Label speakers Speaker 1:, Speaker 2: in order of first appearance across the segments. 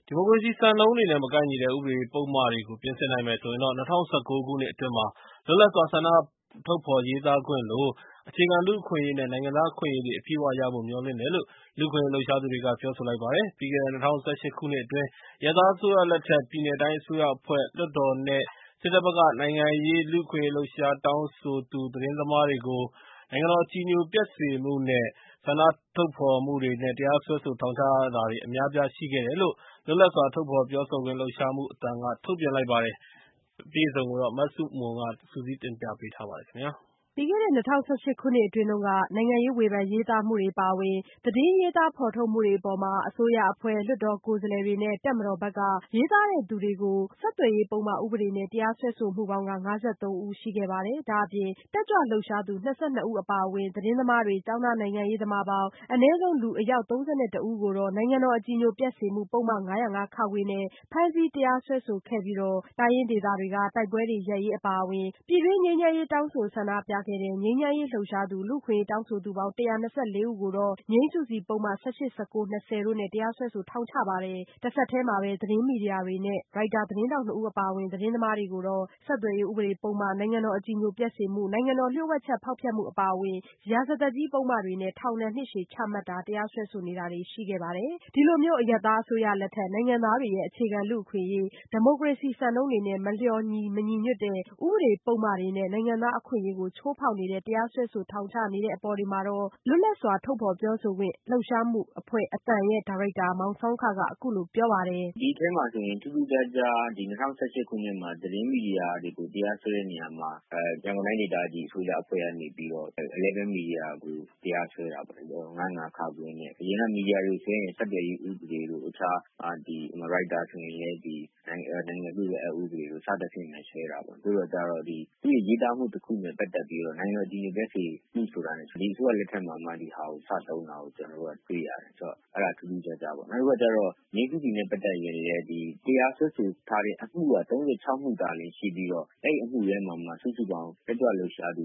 Speaker 1: ဒီမိုကရေစီစံနှုန်းတွေနဲ့မကိုက်ညီတဲ့ဥပဒေပုဒ်မတွေကိုပြင်ဆင်နိုင်မယ်ဆိုရင်တော့2019ခုနှစ်အတွင်းမှာလွတ်လပ်စွာဆန္ဒထုတ်ဖော်ရေးသားခွင့်လိုအခြေခံလူ့အခွင့်အရေးနဲ့နိုင်ငံသားအခွင့်အရေးတွေအပြည့်အဝရဖို့မျှော်လင့်တယ်လို့လူ့အခွင့်အရေးလှုပ်ရှားသူတွေကပြောဆိုလိုက်ပါတယ်။ပြီးခဲ့တဲ့2018ခုနှစ်အတွင်းအရပ်သားအစိုးရလက်ထက်ပြည်내တိုင်းအစိုးရအဖွဲ့လွှတ်တော်နဲ့စစ်တပ်ဘက်ကနိုင်ငံရေးလူ့အခွင့်အရေးလှုပ်ရှားတောင်းဆိုသူသတင်းသမားတွေကိုနိုင်ငံတော်အကြည်ညိုပျက်စေမှုနဲ့ဆန္ဒထုတ်ဖော်မှုတွေနဲ့တရားစွဲဆိုထောင်ချတာတွေအများအပြားရှိခဲ့တယ်လို့လွတ်လပ်စွာထုတ်ဖော်ပြောဆိုခွင့်လှုပ်ရှားမှုအသံကထုတ်ပြန်လိုက်ပါတယ်။အပြည့်အစုံကိုမဆုမွန်ကစုစည်းတင်ပြပေးထားပါတယ်ခင်ဗျာ။
Speaker 2: ပြီးခဲ့တဲ့2018ခုနှစ်အတွင်းနိုင်ငံရေးဝေဖန်ရေးသားမှုတွေအပါအဝင်သတင်းရေးသားဖော်ထုတ်မှုတွေအပေါ်အစိုးရအဖွဲ့လွှတ်တော်ကိုယ်စားလှယ်တွေနဲ့တပ်မတော်ဘက်ကရေးသားတဲ့သူတွေကိုဆက်သွယ်ရေးပုဒ်မဥပဒေနဲ့တရားစွဲဆိုမှုပေါင်း53ဦးရှိခဲ့ပါတယ်။ဒါအပြင်တက်ကြွလှုပ်ရှားသူ22ဦးအပါအဝင်သတင်းသမားတွေကျောင်းသားနိုင်ငံရေးသမားပေါင်းအနည်းဆုံးလူအယောက်31ဦးကိုတော့နိုင်ငံတော်အကြည်ညိုပျက်စေမှုပုဒ်မ505ခနဲ့ဖမ်းဆီးတရားစွဲဆိုခဲ့ပြီးတိုင်းရင်းဒေသတွေကတိုက်ပွဲတွေရပ်ရေးအပါအဝင်ပြည်တွင်းငြိမ်းချမ်းရေးတောင်းဆိုဆန္ဒပြခဲ့တဲ့ငြိမ်းချမ်းရေးလှုပ်ရှားသူလူ့အခွင့်အရေးတောင်းဆိုသူပေါင်း124ဦးကိုတော့ငြိမ်းစုစီပုဒ်မ18 19 20တို့နဲ့တရားစွဲဆိုထောင်ချပါတယ်။တဆက်တည်းမှာပဲသတင်းမီဒီယာတွေနဲ့ရိုက်တာသတင်းထောက်2ဦးအပါအဝင်သတင်းသမားတွေကိုတော့ဆက်သွယ်ရေးဥပဒေပုဒ်မနိုင်ငံတော်အကြည်ညိုပျက်စေမှုနိုင်ငံတော်လျှို့ဝှက်ချက်ဖောက်ဖျက်မှုအပါအဝင်ရာဇသတ်ကြီးပုဒ်မတွေနဲ့ထောင်ဒဏ်နှစ်ရှည်ချမှတ်တာတရားစွဲဆိုနေတာတွေရှိခဲ့ပါတယ်။ဒီလိုမျိုးအရပ်သားအစိုးရလက်ထက်နိုင်ငံသားတွေရဲ့အခြေခံလူ့အခွင့်အရေးဒီမိုကရေစီစံနှုန်းတွေနဲ့မလျော်ညီမညီညွတ်တဲ့ဥပဒေပုဒ်မတွေနဲ့နိုင်ငံသားအခွင့်အရေးကိုချိုးဖောက်နေတဲ့တရားစွဲဆိုထောင်ချနေတဲ့အပေါ်မှာတော့လွတ်လပ်စွာထုတ်ဖော်ပြောဆိုခွင့်လှုပ်ရှားမှုအဖွဲ့အသံရဲ့ဒါရိုက်တာမောင်ဆောင်းခကအခုလိုပြောပါတယ်
Speaker 3: ။ဒီထဲမှာဆိုရင်ထူးထူးခြားခြားဒီ2018ခုနှစ်မှာသတင်းမီဒီယာတွေကိုတရားစွဲတဲ့နေရာမှာရန်ကုန်တိုင်းဒေသကြီးအစိုးရအဖွဲ့ကနေပြီးတော့11မီဒီယာကိုတရားစွဲတာပေါ့နော်95ခါခွင့်နဲ့အရင်ကမီဒီယာတွေဆိုရင်ဆက်သွယ်ရေးဥပဒေတို့အခြားဒီရိုက်တာဆိုရင်လည်းဒီနိုင်ငံပြုရဲ့ဥပဒေတို့စသဖြင့်နဲ့ဆွဲတာပေါ့တို့တော့ကြတော့ဒီသူ့ရေးသားမှုတစ်ခုနဲ့ပတ်သက်ပြီးတော့နိုင်ငံတော်ဒီဘက်စီမှုဆိုတာနဲ့ဒီအစိုးရလက်ထက်မှာမှဒီဟာကိုစသုံးတာကိုကျွန်တော်တို့ကတွေ့ရတယ်ဆိုတော့အဲ့ဒါထူးထူးခြားခြားပေါ့နောက်တစ်ခုကကြတော့ငြိမ်းစုစီနဲ့ပတ်သက်ရင်လည်းဒီတရားစွဲဆိုထားတဲ့အမှုက36မှုသာလျှင်ရှိပြီးတော့အဲ့အမှုထဲမှာစုစုပေါင်းတက်ကြွလှုပ်ရှားသူ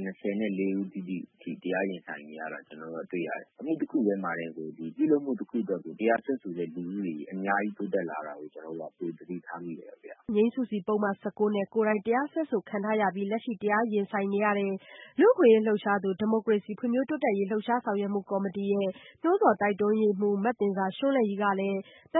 Speaker 3: 124ဦးဒီတရားရင်ဆိုင်နေရတာကျွန်တော်တို့တွေ့ရတယ်အမှုတစ်ခုထဲမှာလည်းကိုဒီပြုလုပ်မှုတစ်ခုအတွက်ကိုတရားစွဲဆိုတဲ့လူဦးရေအများကြီးတိုးတက်လာတာကိုကျွန်တော်တို့ကပိုသတိထားမိတယ်ဗျာ
Speaker 2: ငြိမ်းစုစီပုဒ်မ19နဲ့ကိုယ်တိုင်တရားစွဲဆိုခံထားရပြီးလက်ရှိတရားရင်ဆိုင်နေရတဲ့လူ့အခွင့်အရေးလှုပ်ရှားသူဒီမိုကရေစီဖွံ့ဖြိုးတိုးတက်ရေးလှုပ်ရှားဆောင်ရွက်မှုကော်မတီရဲ့နှိုးဆော်တိုက်တွန်းရေးမှူးမသဉ္ဇာရွှန်းလဲ့ရည်ကလည်း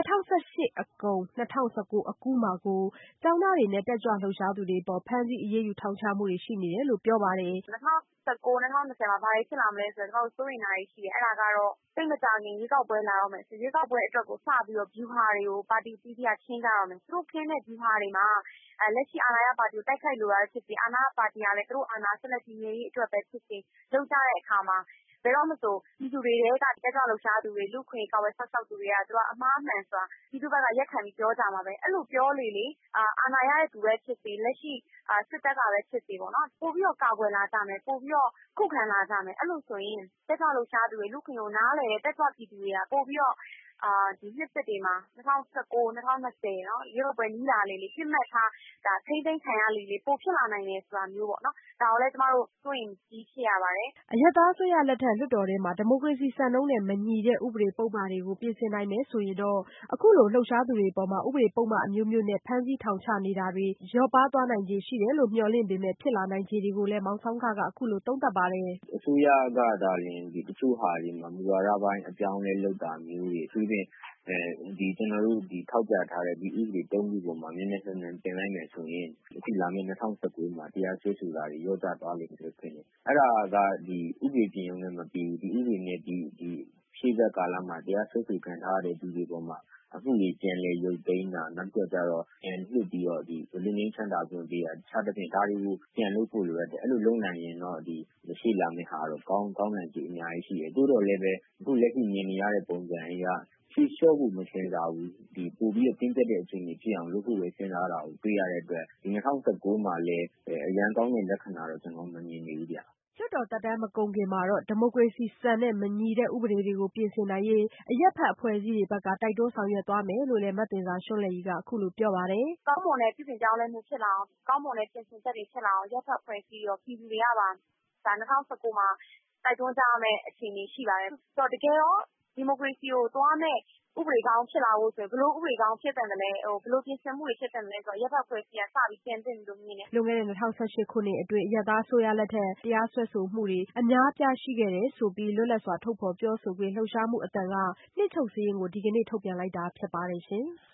Speaker 2: 2018အကုန်2019အကူးမှာကိုကျောင်းသားတွေနဲ့တက်ကြွလှုပ်ရှားသူတွေပေါ်ဖမ်းဆီးအရေးယူထောင်ချမှုတွေရှိနေတယ်လို့ပြောပါတယ်
Speaker 4: 2019-2020မှာဘာတွေဖြစ်လာမလဲဆိုတော့ကျွန်တော်စိုးရိမ်တာတွေရှိတယ်အဲ့ဒါကတော့စိတ်မကြခင်ရွေးကောက်ပွဲလာတော့မယ်ရွေးကောက်ပွဲအတွက်ကိုစပြီးတော့ view ဟာတွေကိုပါတီတီးတီးကချင်းကြတော့မယ်သူတို့ခင်းတဲ့ view ဟာတွေမှာလက်ရှိအာဏာရပါတီကိုတိုက်ခိုက်လိုတာဖြစ်ပြီးအာဏာရပါတီကလည်းသူတို့အာဏာဆက်လက်တည်မြဲရေးအတွက်ပဲဖြစ်စေလုပ်ကြတဲ့အခါမှာဘယ်တော့မှဆိုပြည်သူတွေကတက်ကြွလှုပ်ရှားသူတွေလူခွင့်ကာဝယ်ဆောက်ရှောက်သူတွေကသူကအမှားမှန်စွာပြည်သူဘက်ကရက်ခံပြီးပြောကြမှာပဲအဲ့လိုပြောလေအာဏာရတဲ့သူပဲဖြစ်စေလက်ရှိစစ်တပ်ကပဲဖြစ်စေပေါ့နော်ပို့ပြီးတော့ကာကွယ်လာကြမယ်ပို့ပြီးတော့ခုခံလာကြမယ်အဲ့လိုဆိုရင်တက်ကြွလှုပ်ရှားသူတွေလူခွင့်ကိုနားလည်တဲ့တက်ကြွပြည်သူတွေကပို့ပြီးတော့ဒီနှစ်သက်တွေမှာ2019 2020เนาะရွေးကောက်ပွဲနီးလာလေပြစ်မှတ်ထားဒါထိမ့်သိမ်းခံရလေပိုဖြစ်လာနိုင်တယ်ဆိုတာမျိုးပေါ့နော်ဒါကိုလည်းကျမတို့တွေ့ရင်ကြီးဖြစ်ရပါတယ်
Speaker 2: အရပ်သားအစိုးရလက်ထက်လွှတ်တော်ထဲမှာဒီမိုကရေစီစံနှုန်းနဲ့မညီတဲ့ဥပဒေပုဒ်မတွေကိုပြင်ဆင်နိုင်မယ်ဆိုရင်တော့အခုလိုလှုပ်ရှားသူတွေပေါ်မှာဥပဒေပုဒ်မအမျိုးမျိုးနဲ့ဖမ်းဆီးထောင်ချနေတာတွေလျော့ပါးသွားနိုင်ခြေရှိတယ်လို့မျှော်လင့်ပေမဲ့ဖြစ်လာနိုင်ခြေတွေကိုလည်းမောင်ဆောင်းခကအခုလိုသုံးသပ်ပါတယ်
Speaker 3: အစိုးရကဒါလည်းဒီတချို့ဟာတွေမှာမူဝါဒပိုင်းအပြောင်းလဲလုပ်တာမျိုးတွေအထူးဖြင့်ဒီကျွန်တော်တို့ဒီထောက်ပြထားတဲ့ဒီဥပဒေ3ခုပေါ်မှာနည်းနည်းဆန်းဆန်းတင်လိုက်မယ်ဆိုရင်အခုလာမယ့်2019မှာတရားစွဲဆိုတာတွေရောကြသွားလိမ့်မယ်လို့ဖြစ်နေအဲ့ဒါကဒီဥပဒေပြင်ရုံနဲ့မပြီးဒီဥပဒေနဲ့ဒီရှေ့ဘက်ကာလမှာတရားစွဲဆိုခံထားရတဲ့သူတွေပေါ်မှာအခုကြီးပြန်လေရုပ်သိမ်းတာနောက်ကြတော့ပြန်ညှစ်ပြီးတော့ဒီလူငင်းချမ်းသာပြုပေးတာတခြားတစ်ပြင်ဒါတွေကိုပြန်လုပ်ဖို့လိုရတယ်အဲ့လိုလုပ်နိုင်ရင်တော့ဒီရှိလာမယ့်ဟာတော့ကောင်းနိုင်ကြအများကြီးရှိတယ်တိုးတော့လည်းပဲအခုလက်ရှိမြင်နေရတဲ့ပုံစံအရရှေ့လျှော့ဖို့မစင်စားဘူးဒီပို့ပြီးတော့တင်းကျပ်တဲ့အခြေအနေဖြစ်အောင်လုပ်ဖို့ပဲစဉ်းစားတာကိုတွေ့ရတဲ့အတွက်ဒီ2019မှာလည်းအရန်ကောင်းတဲ့လက္ခဏာတော့ကျွန်တော်မမြင်နေဘူးဗျ
Speaker 2: လွှတ်တော်သက်တမ်းမကုန်ခင်မှာတော့ဒီမိုကရေစီစံနဲ့မညီတဲ့ဥပဒေတွေကိုပြင်ဆင်နိုင်ရေးအရက်ဖက်အဖွဲ့အစည်းတွေဘက်ကတိုက်တွန်းဆောင်ရွက်သွားမယ်လို့လည်းမသဉ္ဇာရွှန်းလဲ့ရည်ကအခုလိုပြောပါတယ်
Speaker 4: ။ကောင်းမွန်တဲ့ပြည်ပြင်ပြောင်းလဲမှုဖြစ်လာအောင်ကောင်းမွန်တဲ့ပြင်ဆင်ချက်တွေဖြစ်လာအောင်ရက်ဖက်အဖွဲ့အစည်းရောပြည်သူတွေကပါဒါ2019မှာတိုက်တွန်းကြရမယ့်အခြေအနေရှိပါတယ်။ဆိုတော့တကယ်တော့ဒီမိုကရေစီကိုသွားမဲ့ဥပဒေကောင်းဖြစ်လာဖို့ဆိုရင်ဘယ်လိုဥပဒေကောင်းဖြစ်သင့်တယ်လဲဘယ်လိုပြင်ဆင်မှုတွေဖြစ်သင့်တယ်လဲဆိုတော့ရပ်ဘက်အဖွဲ့အစည်းကစပြီးပြင်သင့်တယ်လို့မြင်တယ်
Speaker 2: လွန်ခဲ့တဲ့ 2018 ခုနှစ်အတွင်းအရပ်သားအစိုးရလက်ထက်တရားစွဲဆိုမှုတွေအများအပြားရှိခဲ့တယ်ဆိုပြီးလွတ်လပ်စွာထုတ်ဖော်ပြောဆိုခွင့်လှုပ်ရှားမှုအသံကနှစ်ချုပ်စာရင်းကိုဒီကနေ့ထုတ်ပြန်လိုက်တာဖြစ်ပါတယ်ရှင်။